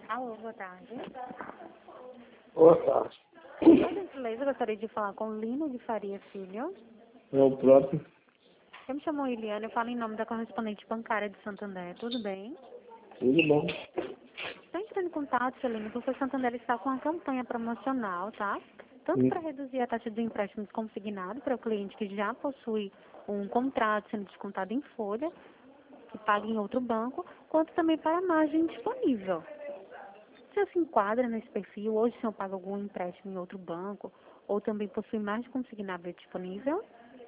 Alô, boa tarde. Boa tarde. Por gentileza, eu gostaria de falar com Lino de Faria Filho. É o próprio. Eu me chamo Eliane, eu falo em nome da correspondente bancária de Santander. Tudo bem? Tudo bom? Estou entrando em contato, seu Lino, porque o Santander está com uma campanha promocional, tá? Tanto para reduzir a taxa de empréstimos consignado para o cliente que já possui um contrato sendo descontado em folha, que paga em outro banco, quanto também para a margem disponível. O senhor se enquadra nesse perfil? Hoje o senhor paga algum empréstimo em outro banco? Ou também possui margem consignável disponível?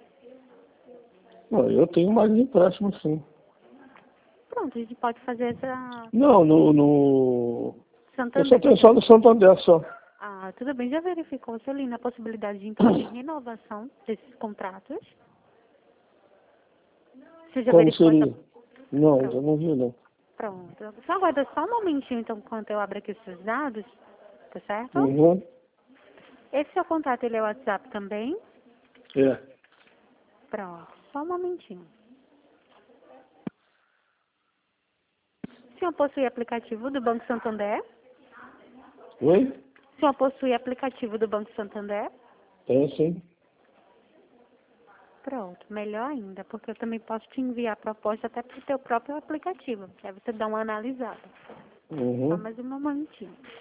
Não, eu tenho mais empréstimo, sim. Pronto, a gente pode fazer essa... Não, eu só Santander. tenho só no Santander só. Ah, tudo bem. Já verificou, seu Lino, a possibilidade de introduzir renovação desses contratos? Você já Como verificou essa... seria? Não, Pronto. eu não vi não. Pronto. Só aguarda só um momentinho, então, enquanto eu abro aqui os seus dados, tá certo? Uhum. Esse seu contato, ele é o WhatsApp também? É. Pronto. Só um momentinho. O senhor possui aplicativo do Banco Santander? Oi? O senhor possui aplicativo do Banco Santander? Tem sim. Pronto, melhor ainda, porque eu também posso te enviar a proposta até para o teu próprio aplicativo, que aí você dá uma analisada. Só Uhum. mais um momentinho.